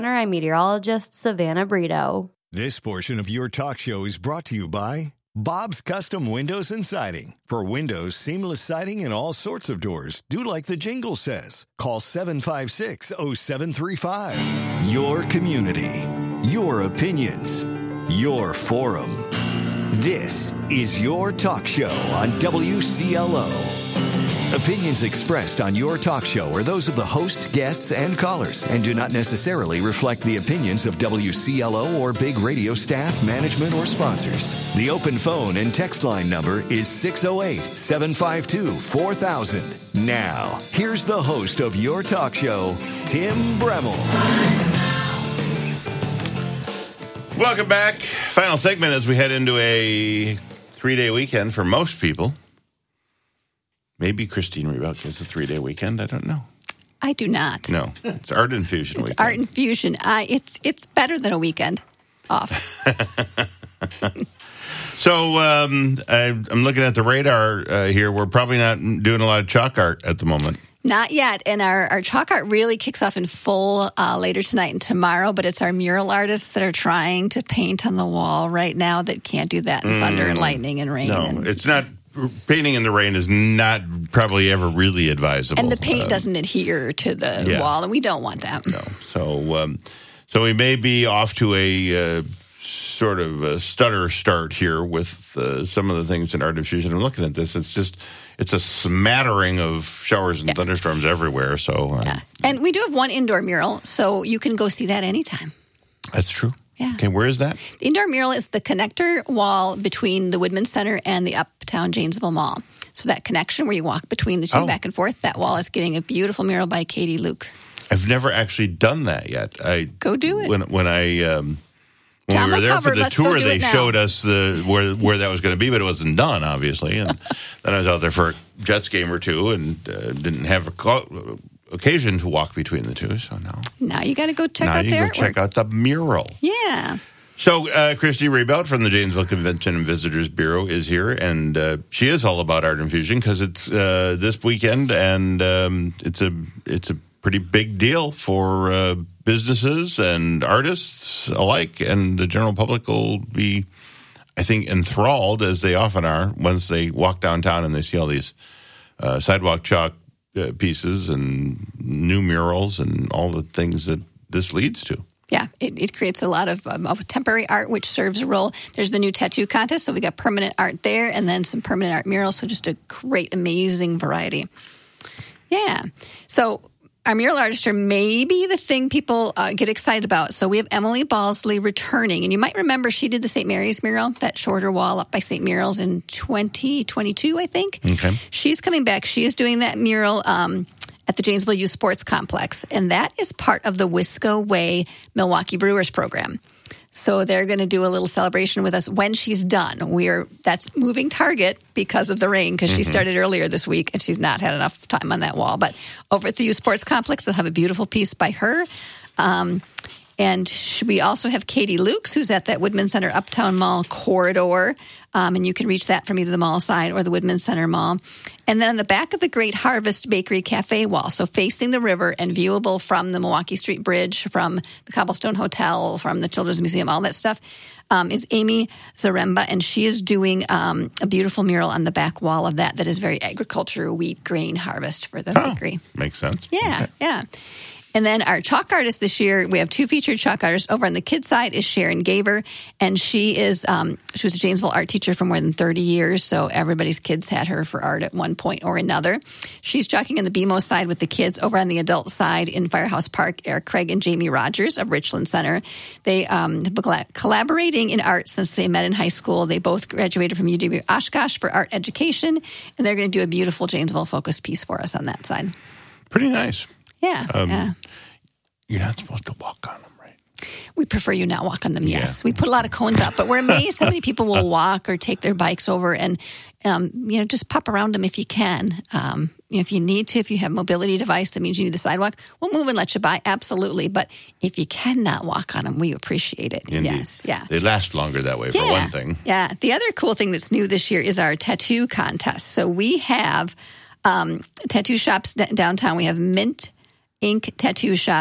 I'm meteorologist Savannah Brito. This portion of your talk show is brought to you by Bob's Custom Windows and Siding. For windows, seamless siding, and all sorts of doors, do like the jingle says. Call 756-0735. Your community, your opinions, your forum. This is your talk show on WCLO. Opinions expressed on your talk show are those of the host, guests, and callers and do not necessarily reflect the opinions of WCLO or Big Radio staff, management, or sponsors. The open phone and text line number is 608-752-4000. Now, here's the host of your talk show, Tim Bremmel. Welcome back. Final segment as we head into a 3-day weekend for most people. Maybe Christine Rebout gets a 3-day weekend. I don't know. I do not. No, it's Art Infusion weekend. Art Infusion. It's better than a weekend off. So I'm looking at the radar here. We're probably not doing a lot of chalk art at the moment. Not yet. And our chalk art really kicks off in full later tonight and tomorrow, but it's our mural artists that are trying to paint on the wall right now that can't do that in thunder and lightning and rain. No, it's not. Painting in the rain is not probably ever really advisable. And the paint doesn't adhere to the wall, and we don't want that. No. So we may be off to a sort of a stutter start here with some of the things in Art Infusion. I'm looking at this. It's a smattering of showers and thunderstorms everywhere. So And we do have one indoor mural, so you can go see that anytime. That's true. Yeah. Okay, where is that? The indoor mural is the connector wall between the Woodman Center and the Uptown Janesville Mall. So that connection where you walk between the two back and forth, that wall is getting a beautiful mural by Katie Lukes. I've never actually done that yet. Go do it. When we were there for the tour, they showed us where that was going to be, but it wasn't done, obviously. And then I was out there for a Jets game or two and didn't have occasion to walk between the two. So now you got to go check out their artwork. Check out the mural. Yeah. So Christy Rebout from the Janesville Convention and Visitors Bureau is here, and she is all about Art Infusion because it's this weekend, and it's a pretty big deal for businesses and artists alike, and the general public will be, I think, enthralled, as they often are, once they walk downtown and they see all these sidewalk chalk pieces and new murals and all the things that this leads to. Yeah, it creates a lot of temporary art, which serves a role. There's the new tattoo contest, so we got permanent art there, and then some permanent art murals, so just a great, amazing variety. Yeah, so our mural artists are maybe the thing people get excited about. So we have Emily Balsley returning, and you might remember she did the St. Mary's mural, that shorter wall up by St. Mary's in 2022, I think. Okay. She's coming back. She is doing that mural at the Janesville Youth Sports Complex, and that is part of the Wisco Way Milwaukee Brewers program. So they're going to do a little celebration with us when she's done. That's moving target because of the rain, because she started earlier this week and she's not had enough time on that wall. But over at the Youth Sports Complex, they'll have a beautiful piece by her. And we also have Katie Lukes, who's at that Woodman Center Uptown Mall corridor. And you can reach that from either the mall side or the Woodman Center Mall. And then on the back of the Great Harvest Bakery Cafe wall, so facing the river and viewable from the Milwaukee Street Bridge, from the Cobblestone Hotel, from the Children's Museum, all that stuff, is Amy Zaremba. And she is doing a beautiful mural on the back wall of that is very agriculture, wheat, grain harvest for the bakery. Makes sense. Yeah, okay. Yeah. And then our chalk artists this year, we have two featured chalk artists. Over on the kids' side is Sharon Gaver, and she was a Janesville art teacher for more than 30 years, so everybody's kids had her for art at one point or another. She's chalking on the BMO side with the kids. Over on the adult side in Firehouse Park are Craig and Jamie Rogers of Richland Center. They have been collaborating in art since they met in high school. They both graduated from UW Oshkosh for art education, and they're going to do a beautiful Janesville-focused piece for us on that side. Pretty nice. Yeah, You're not supposed to walk on them, right? We prefer you not walk on them, yes. We put a lot of cones up, but we're amazed how many people will walk or take their bikes over and, just pop around them if you can. If you need to, if you have a mobility device that means you need the sidewalk, we'll move and let you by, absolutely. But if you cannot walk on them, we appreciate it. Indeed. Yes, yeah. They last longer that way, for one thing. Yeah. The other cool thing that's new this year is our tattoo contest. So we have tattoo shops downtown. We have Mint Ink tattoo shops,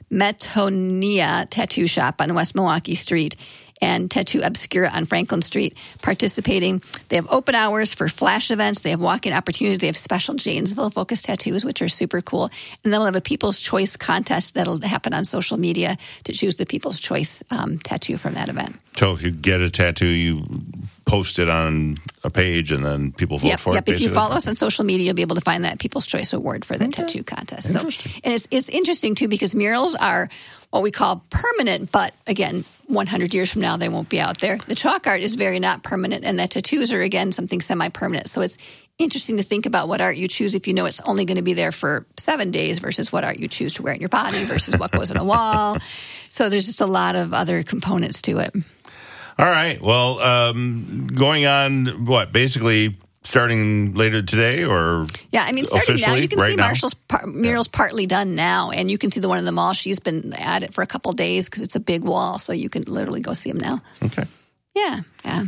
Metonia Tattoo Shop on West Milwaukee Street and Tattoo Obscura on Franklin Street participating. They have open hours for flash events. They have walk-in opportunities. They have special Janesville-focused tattoos, which are super cool. And then we'll have a People's Choice contest that'll happen on social media to choose the People's Choice tattoo from that event. So if you get a tattoo, you post it on a page and then people vote for it? Yep. If you follow us on social media, you'll be able to find that People's Choice Award for the tattoo contest. Interesting. So, and it's interesting, too, because murals are what we call permanent, but again, 100 years from now, they won't be out there. The chalk art is very not permanent, and the tattoos are, again, something semi-permanent. So it's interesting to think about what art you choose if you know it's only going to be there for 7 days versus what art you choose to wear on your body versus what goes on a wall. So there's just a lot of other components to it. All right. Well, going on, basically starting later today or yeah, I mean, starting now, you can see now? Marshall's mural's partly done now, and you can see the one in the mall. She's been at it for a couple of days because it's a big wall, so you can literally go see them now. Okay. Yeah.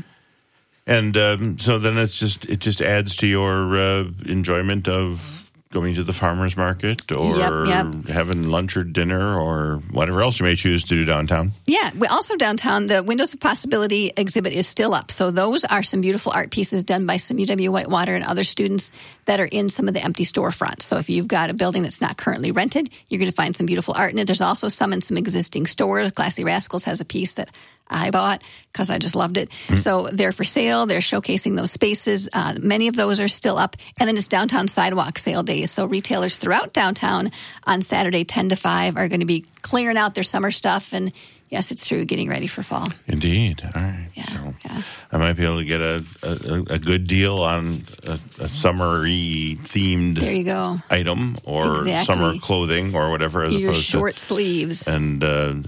And so then it just adds to your enjoyment of going to the farmer's market or having lunch or dinner or whatever else you may choose to do downtown. Yeah. We also downtown, the Windows of Possibility exhibit is still up. So those are some beautiful art pieces done by some UW-Whitewater and other students that are in some of the empty storefronts. So if you've got a building that's not currently rented, you're going to find some beautiful art in it. There's also some in some existing stores. Classy Rascals has a piece that I bought because I just loved it. So they're for sale. They're showcasing those spaces. Many of those are still up. And then it's downtown sidewalk sale days. So retailers throughout downtown on Saturday 10 to 5 are going to be clearing out their summer stuff. And yes, it's true, getting ready for fall. Indeed. All right. Yeah, So I might be able to get a good deal on a summery themed there you go. item or Exactly. summer clothing or whatever as Your opposed short sleeves. and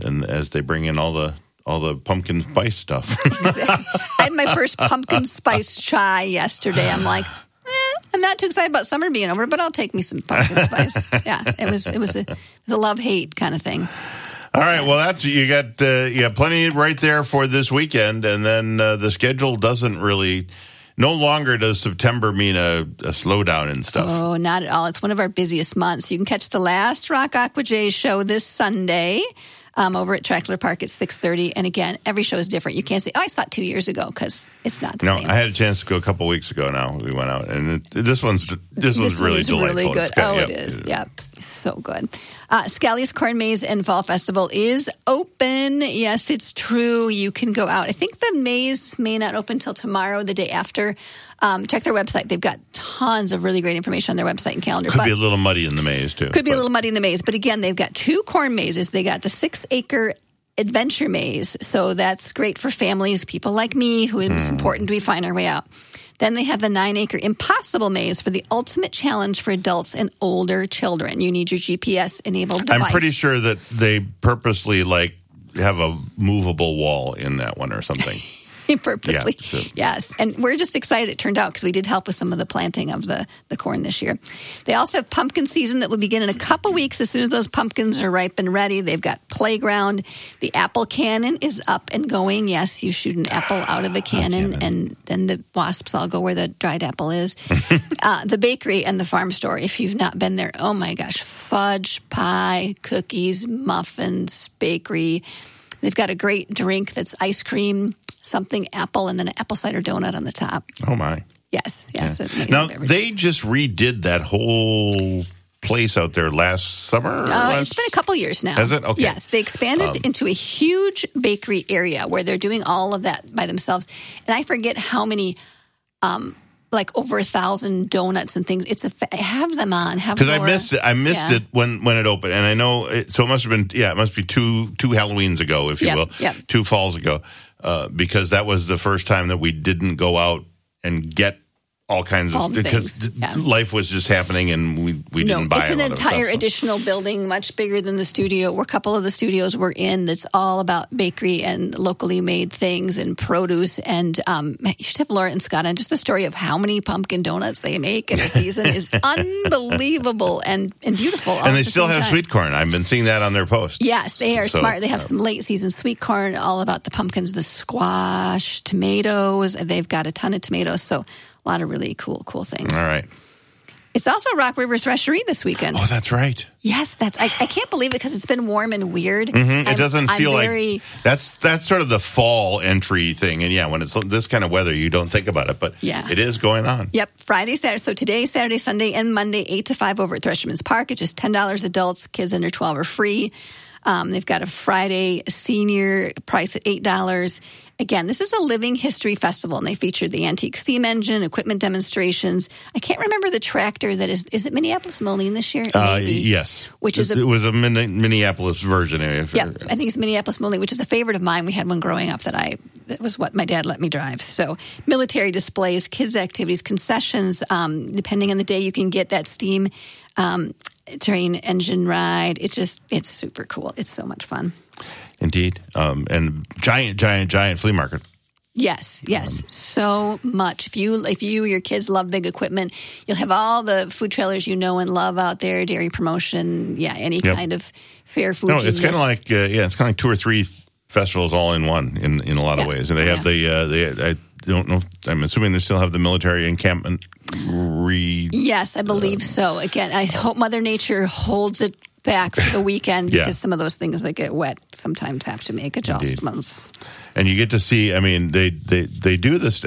as they bring in all the pumpkin spice stuff. I had my first pumpkin spice chai yesterday. I'm like, I'm not too excited about summer being over, but I'll take me some pumpkin spice. Yeah, it was a love-hate kind of thing. All right, well, you got plenty right there for this weekend, and then the schedule doesn't really. No longer does September mean a slowdown and stuff. Oh, not at all. It's one of our busiest months. You can catch the last Rock Aqua J show this Sunday. Over at Traxler Park at 6:30. And again, every show is different. You can't say, I saw it 2 years ago because it's not the same. No, I had a chance to go a couple weeks ago now. We went out, and this one's really delightful. Really good. It is. Yep. So good. Scally's Corn Maze and Fall Festival is open. Yes, it's true. You can go out. I think the maze may not open until tomorrow, the day after. Check their website. They've got tons of really great information on their website and calendar. Could be a little muddy in the maze, too. Could be a little muddy in the maze. But again, they've got 2 corn mazes. They got the 6-acre adventure maze. So that's great for families, people like me, who it's important we find our way out. Then they have the 9-acre Impossible Maze for the ultimate challenge for adults and older children. You need your GPS-enabled device. I'm pretty sure that they purposely have a movable wall in that one or something. Purposely. Yeah, so. Yes. And we're just excited it turned out because we did help with some of the planting of the corn this year. They also have pumpkin season that will begin in a couple weeks as soon as those pumpkins are ripe and ready. They've got playground. The apple cannon is up and going. Yes, you shoot an apple out of a cannon and then the wasps all go where the dried apple is. The bakery and the farm store, if you've not been there, oh my gosh, fudge, pie, cookies, muffins, bakery. They've got a great drink that's ice cream, something apple, and then an apple cider donut on the top. Oh, my. Yes. Yeah. Now, they just redid that whole place out there last summer? It's been a couple years now. Has it? Okay. Yes. They expanded into a huge bakery area where they're doing all of that by themselves. And I forget how many... over 1,000 donuts and things. Have them on. Because I missed it. I missed it when it opened, and I know. So it must have been. Yeah, it must be two Halloweens ago, if you will. Yep. 2 falls ago, because that was the first time that we didn't go out and get all kinds of because life was just happening and we didn't buy. It's an entire additional building, much bigger than the studio. Where a couple of the studios we're in, that's all about bakery and locally made things and produce. And you should have Laura and Scott on. Just the story of how many pumpkin donuts they make in a season is unbelievable and beautiful. And they still have sweet corn. I've been seeing that on their posts. Yes, they are smart. They have some late season sweet corn, all about the pumpkins, the squash, tomatoes. They've got a ton of tomatoes. So a lot of really cool things. All right. It's also Rock River Threshery this weekend. Oh, that's right. Yes, I can't believe it because it's been warm and weird. It doesn't feel like that's sort of the fall entry thing. And yeah, when it's this kind of weather, you don't think about it, but it is going on. Yep, Friday, Saturday. So today, Saturday, Sunday, and Monday, 8 to 5 over at Thresherman's Park. It's just $10 adults. Kids under 12 are free. They've got a Friday senior price at $8. Again, this is a living history festival, and they featured the antique steam engine, equipment demonstrations. I can't remember the tractor that is it Minneapolis Moline this year? Maybe. Yes. It was a Minneapolis version. Yeah, I think it's Minneapolis Moline, which is a favorite of mine. We had one growing up that was what my dad let me drive. So military displays, kids activities, concessions. Depending on the day, you can get that steam train engine ride. It's super cool. It's so much fun. Indeed. And giant flea market. Yes. So much. If you or your kids love big equipment, you'll have all the food trailers you know and love out there, dairy promotion, any kind of fair food. No, it's kind of like it's kind of like 2 or 3 festivals all in one in a lot of ways. And they have I don't know. I'm assuming they still have the military encampment. Yes, I believe so. Again, I hope Mother Nature holds it back for the weekend because some of those things that get wet sometimes have to make adjustments. Indeed. And you get to see, I mean, they do this.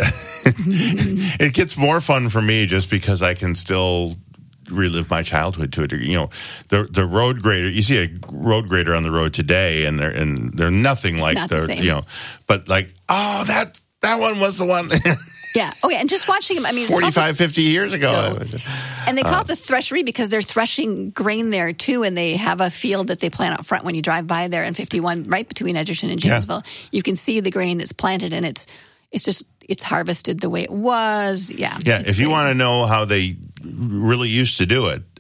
It gets more fun for me just because I can still relive my childhood to a degree. You know, the road grader, you see a road grader on the road today and they're nothing like the same. But like, oh, that one was the one. Yeah. Oh, yeah. And just watching them, I mean, 45, 50 years ago. And they call it the threshery because they're threshing grain there, too. And they have a field that they plant out front when you drive by there in 51, right between Edgerton and Janesville. You can see the grain that's planted, and it's harvested the way it was. Yeah. Yeah. If you want to know how they really used to do it,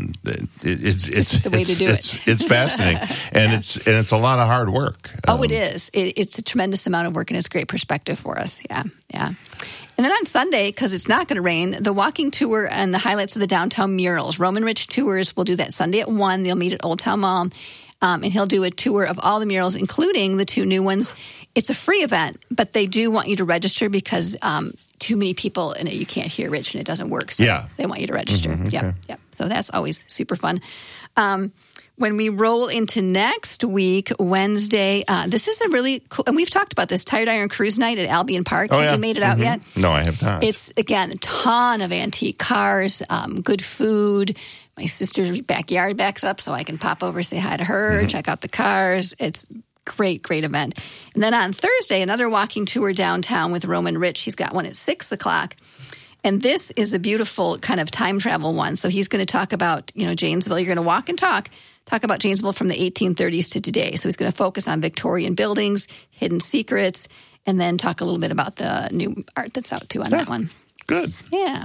it's the way to do it. It's fascinating, and it's a lot of hard work. It is. It's a tremendous amount of work, and it's great perspective for us. Yeah. And then on Sunday, because it's not going to rain, the walking tour and the highlights of the downtown murals. Roman Rich Tours will do that Sunday at 1. They'll meet at Old Town Mall, and he'll do a tour of all the murals, including the 2 new ones. It's a free event, but they do want you to register because too many people and you can't hear Rich and it doesn't work. So they want you to register. Okay. Yep. So that's always super fun. When we roll into next week, Wednesday, this is a really cool, and we've talked about this, Tired Iron Cruise Night at Albion Park. Have you made it out yet? No, I have not. It's, again, a ton of antique cars, good food. My sister's backyard backs up so I can pop over, say hi to her, check out the cars. It's great event. And then on Thursday, another walking tour downtown with Roman Rich. He's got one at 6 o'clock. And this is a beautiful kind of time travel one. So he's going to talk about, Janesville. You're going to walk and talk about Janesville from the 1830s to today. So he's going to focus on Victorian buildings, hidden secrets, and then talk a little bit about the new art that's out too on that one. Good. Yeah.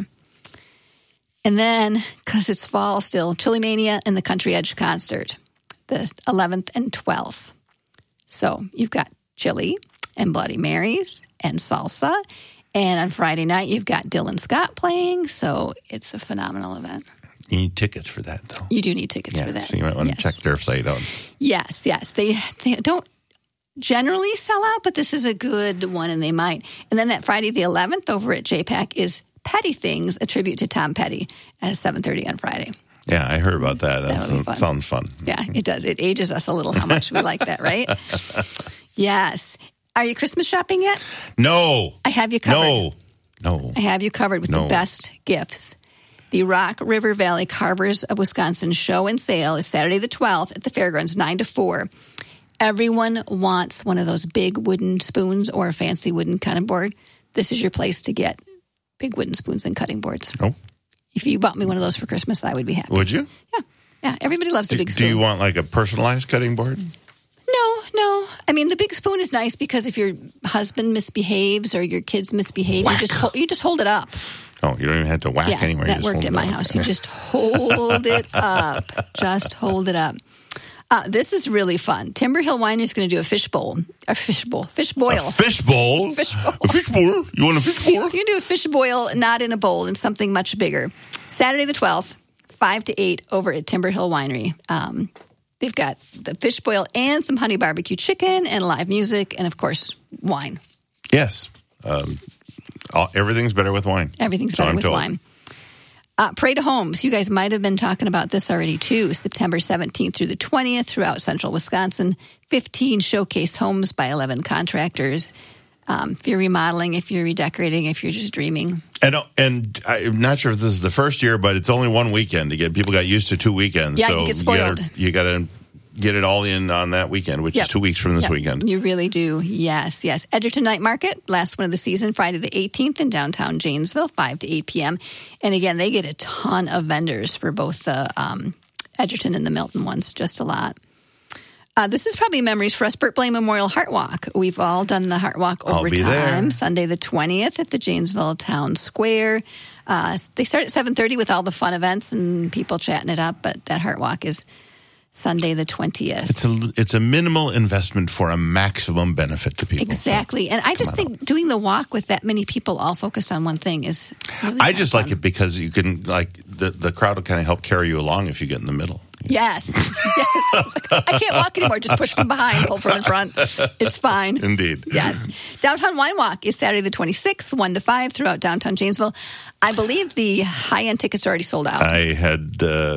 And then, because it's fall still, Chili Mania and the Country Edge concert, the 11th and 12th. So you've got chili and Bloody Marys and salsa. And on Friday night, you've got Dylan Scott playing. So it's a phenomenal event. You need tickets for that, though. You do need tickets for that. So you might want to check their site out. Yes. They don't generally sell out, but this is a good one, and they might. And then that Friday the 11th over at JPAC is Petty Things, a tribute to Tom Petty at 7:30 on Friday. Yeah, I heard about that. That sounds fun. Yeah, it does. It ages us a little how much we like that, right? Yes. Are you Christmas shopping yet? No. I have you covered. No. I have you covered with the best gifts. The Rock River Valley Carvers of Wisconsin show and sale is Saturday the 12th at the fairgrounds, 9 to 4. Everyone wants one of those big wooden spoons or a fancy wooden cutting board. This is your place to get big wooden spoons and cutting boards. Oh. If you bought me one of those for Christmas, I would be happy. Would you? Yeah. Everybody loves a big spoon. Do you want like a personalized cutting board? No. I mean, the big spoon is nice because if your husband misbehaves or your kids misbehave, you just hold it up. Oh, you don't even have to whack anywhere. That worked at my house. You just hold it up. Just hold it up. This is really fun. Timber Hill Winery is going to do a fish boil. A fish bowl? A fish boil. A fish bowl? You want a fish boil? You can do a fish boil, not in a bowl, in something much bigger. Saturday the 12th, 5 to 8 over at Timber Hill Winery. They've got the fish boil and some honey barbecue chicken and live music and, of course, wine. Yes. Everything's better with wine. Everything's better with wine. Parade of Homes. You guys might have been talking about this already, too. September 17th through the 20th throughout central Wisconsin. 15 showcase homes by 11 contractors. If you're remodeling, if you're redecorating, if you're just dreaming. And I'm not sure if this is the first year, but it's only one weekend. Again, people got used to 2 weekends. Yeah, so you get spoiled. You got to get it all in on that weekend, which is 2 weeks from this weekend. You really do. Yes. Edgerton Night Market, last one of the season, Friday the 18th in downtown Janesville, 5 to 8 p.m. And again, they get a ton of vendors for both the Edgerton and the Milton ones, just a lot. This is probably memories for us. Burt Blaine Memorial Heart Walk. We've all done the Heart Walk over time. Sunday the 20th at the Janesville Town Square. They start at 7:30 with all the fun events and people chatting it up, but that Heart Walk is Sunday the 20th. It's a minimal investment for a maximum benefit to people. Exactly. And I just think doing the walk with that many people all focused on one thing is really I just fun. like it because you can, the crowd will kind of help carry you along if you get in the middle. Yes. I can't walk anymore. Just push from behind, pull from in front. It's fine. Indeed. Yes. Downtown Wine Walk is Saturday the 26th, 1 to 5 throughout downtown Janesville. I believe the high-end tickets are already sold out. I had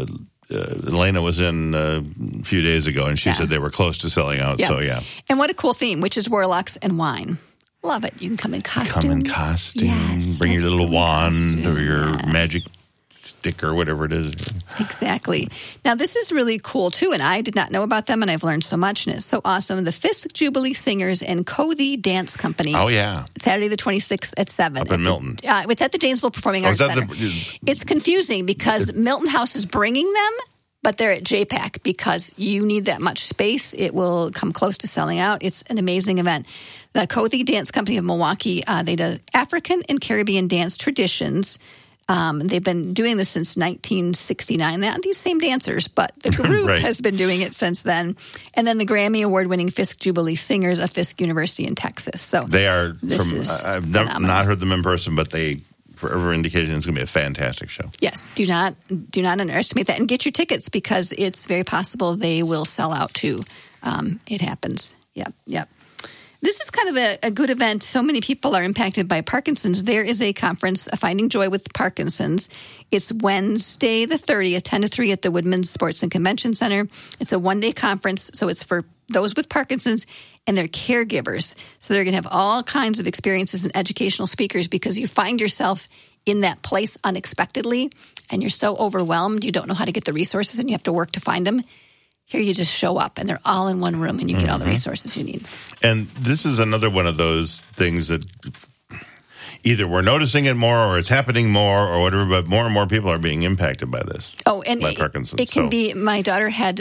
Elena was in a few days ago, and she said they were close to selling out. Yeah. So, yeah. And what a cool theme, which is Warlocks and wine. Love it. You can come in costume. Yes, bring your little wand costume. or your magic stick or whatever it is. Exactly. Now, this is really cool, too, and I did not know about them, and I've learned so much, and it's so awesome. The Fisk Jubilee Singers and Cody Dance Company. Oh, yeah. Saturday the 26th at 7. Up in Milton. It's at the Janesville Performing Arts Center. It's confusing because Milton House is bringing them, but they're at JPAC because you need that much space. It will come close to selling out. It's an amazing event. The Cody Dance Company of Milwaukee, they do African and Caribbean dance traditions. They've been doing this since 1969. They're not these same dancers, but the group has been doing it since then. And then the Grammy Award-winning Fisk Jubilee Singers of Fisk University in Texas. So they are from. I've not heard them in person, but they forever indication it's going to be a fantastic show. Yes, do not underestimate that, and get your tickets because it's very possible they will sell out too. It happens. Yep. This is kind of a good event. So many people are impacted by Parkinson's. There is a conference, Finding Joy with Parkinson's. It's Wednesday the 30th, 10 to 3 at the Woodman's Sports and Convention Center. It's a one-day conference, so it's for those with Parkinson's and their caregivers. So they're going to have all kinds of experiences and educational speakers because you find yourself in that place unexpectedly and you're so overwhelmed you don't know how to get the resources and you have to work to find them. Here you just show up, and they're all in one room, and you get all the resources you need. And this is another one of those things that either we're noticing it more or it's happening more or whatever, but more and more people are being impacted by this. Oh, and by Parkinson's. It can be, my daughter had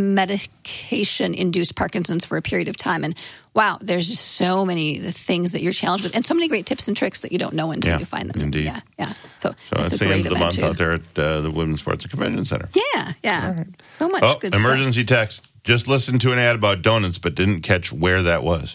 medication-induced Parkinson's for a period of time, and wow, there's just so many things that you're challenged with, and so many great tips and tricks that you don't know until you find them. Indeed. Yeah. So it's the end of the month out there at the Women's Sports and Convention Center. Yeah. Right. So much good emergency stuff. text. Just listened to an ad about donuts, but didn't catch where that was.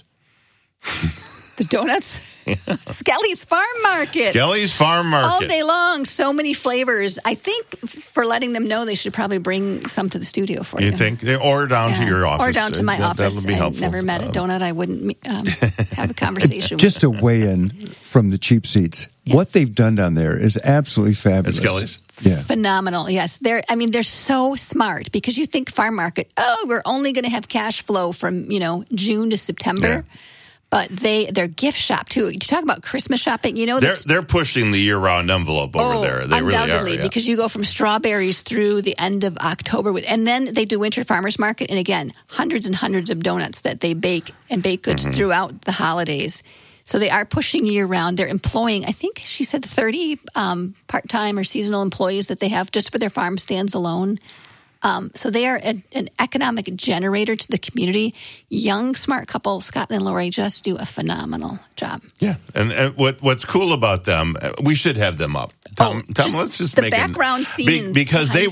The donuts? Skelly's Farm Market. Skelly's Farm Market. All day long, so many flavors. I think for letting them know, they should probably bring some to the studio for you. You think? Or down to your office. Or down to my office. That'll be helpful. I've never met a donut I wouldn't have a conversation with. Just to weigh in from the cheap seats, what they've done down there is absolutely fabulous. At Skelly's? Yeah. Phenomenal. Yes. They're so smart because you think farm market, we're only going to have cash flow from, June to September. Yeah. But their gift shop too. You talk about Christmas shopping, they're pushing the year-round envelope over there. They really are, yeah. Because you go from strawberries through the end of October, and then they do winter farmers market, and again, hundreds and hundreds of donuts that they bake and baked goods throughout the holidays. So they are pushing year-round. They're employing, I think she said 30 part-time or seasonal employees that they have just for their farm stands alone. So they are an economic generator to the community. Young, smart couple, Scott and Lori, just do a phenomenal job. Yeah, and what's cool about them, we should have them up. Tom, let's just make the background scenes because they,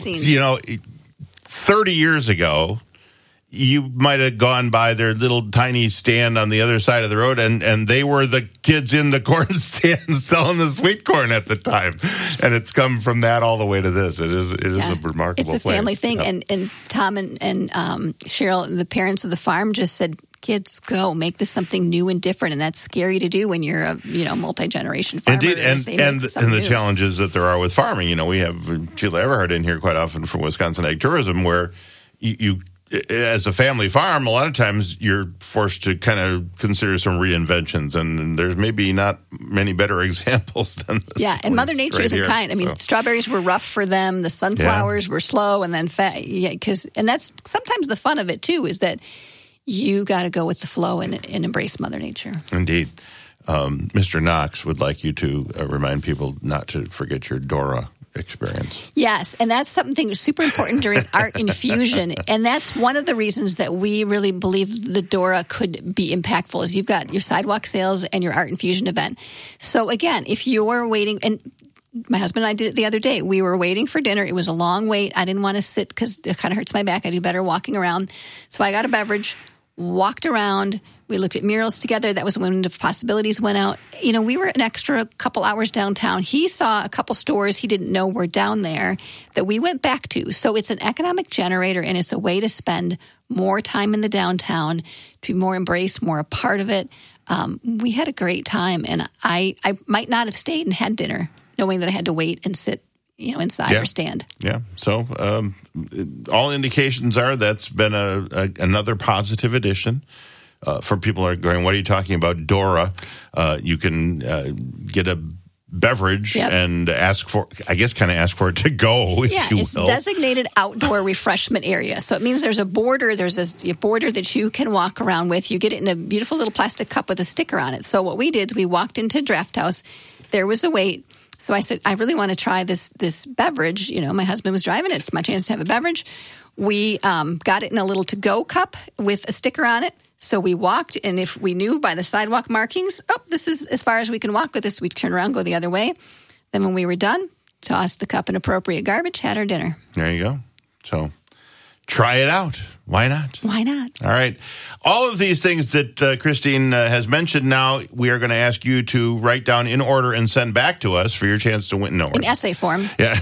30 years ago, you might have gone by their little tiny stand on the other side of the road, and they were the kids in the corn stand selling the sweet corn at the time. And it's come from that all the way to this. It is a remarkable It's a family thing. Yeah. And Tom and Cheryl, the parents of the farm, just said, kids, go make this something new and different. And that's scary to do when you're a multi-generation farmer. Indeed, and the challenges that there are with farming. We have Sheila Everhart in here quite often from Wisconsin Ag Tourism, where you as a family farm, a lot of times you're forced to kind of consider some reinventions, and there's maybe not many better examples than this. Yeah, and Mother Nature isn't kind. I mean, strawberries were rough for them. The sunflowers were slow, and then and that's sometimes the fun of it too, is that you got to go with the flow and embrace Mother Nature. Indeed. Mr. Knox would like you to remind people not to forget your Dora experience. Yes, and that's something super important during Art Infusion, and that's one of the reasons that we really believe the Dora could be impactful, is you've got your sidewalk sales and your Art Infusion event. So again, if you're waiting, and my husband and I did it the other day, we were waiting for dinner. It was a long wait. I didn't want to sit because it kind of hurts my back. I do better walking around. So I got a beverage, walked around. We looked at murals together. That was when the possibilities went out. We were an extra couple hours downtown. He saw a couple stores he didn't know were down there that we went back to. So it's an economic generator, and it's a way to spend more time in the downtown, to be more embraced, more a part of it. We had a great time, and I might not have stayed and had dinner, knowing that I had to wait and sit inside or stand. Yeah. So all indications are that's been another positive addition. For people are going, what are you talking about, Dora? You can get a beverage and ask for it to go, if you will. It's designated outdoor refreshment area. So it means there's a border. There's a border that you can walk around with. You get it in a beautiful little plastic cup with a sticker on it. So what we did is we walked into Draft House. There was a wait. So I said, I really want to try this beverage. My husband was driving it. It's my chance to have a beverage. We got it in a little to-go cup with a sticker on it. So we walked, and if we knew by the sidewalk markings, this is as far as we can walk with this, we'd turn around, go the other way. Then when we were done, tossed the cup in appropriate garbage, had our dinner. There you go. So try it out. Why not? Why not? All right. All of these things that Christine has mentioned now, we are going to ask you to write down in order and send back to us for your chance to win. In essay form. Yeah.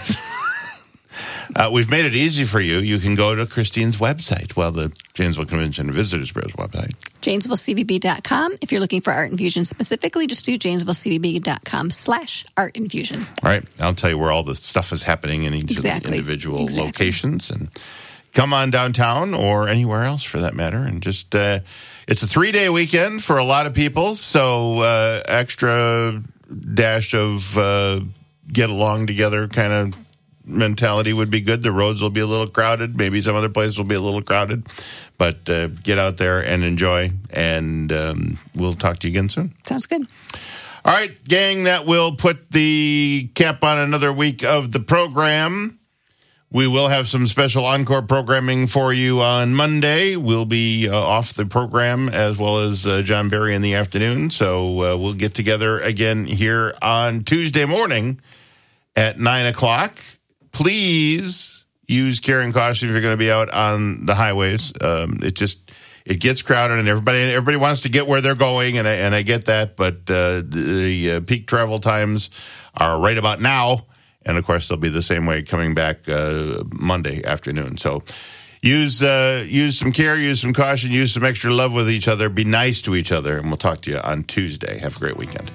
We've made it easy for you. You can go to Christine's website, the Janesville Convention and Visitors Bureau's website. JanesvilleCVB.com. If you're looking for Art Infusion specifically, just do JanesvilleCVB.com/Art Infusion. All right. I'll tell you where all the stuff is happening in each of the individual locations. And come on downtown or anywhere else for that matter. And just, it's a 3-day weekend for a lot of people. So extra dash of get along together kind of mentality would be good. The roads will be a little crowded. Maybe some other places will be a little crowded. But get out there and enjoy. And we'll talk to you again soon. Sounds good. All right, gang, that will put the cap on another week of the program. We will have some special encore programming for you on Monday. We'll be off the program as well as John Barry in the afternoon. So we'll get together again here on Tuesday morning at 9 o'clock. Please use care and caution if you're going to be out on the highways. It gets crowded and everybody wants to get where they're going, and I get that. But the peak travel times are right about now, and of course they'll be the same way coming back Monday afternoon. So use some care, use some caution, use some extra love with each other. Be nice to each other, and we'll talk to you on Tuesday. Have a great weekend.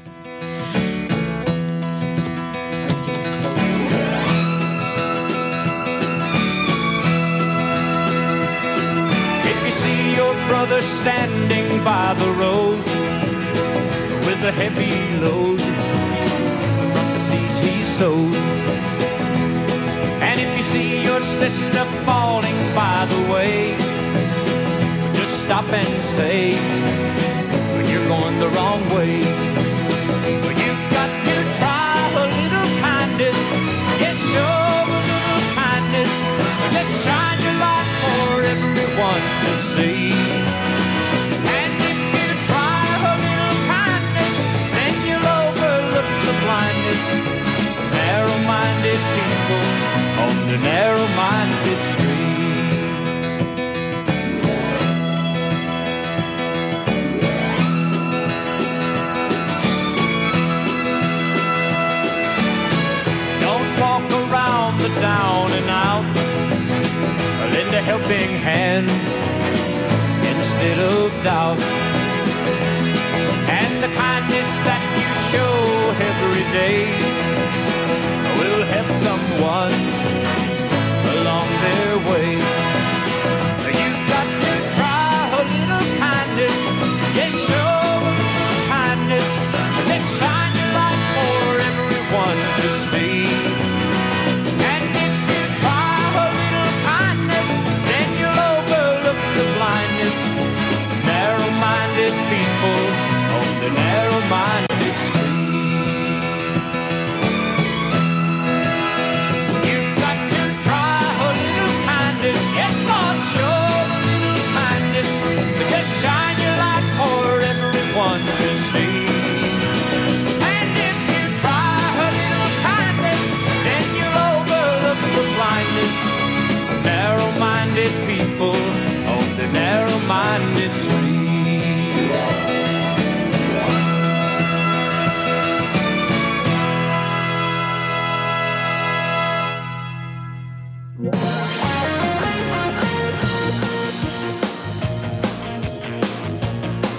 Brother standing by the road with a heavy load from the seeds he sowed. And if you see your sister falling by the way, just stop and say, you're going the wrong way. You've got to try a little kindness. Yes, show a little kindness. Just shine your light for everyone to see. Narrow-minded people on the narrow-minded streets. love and the kindness that you show every day.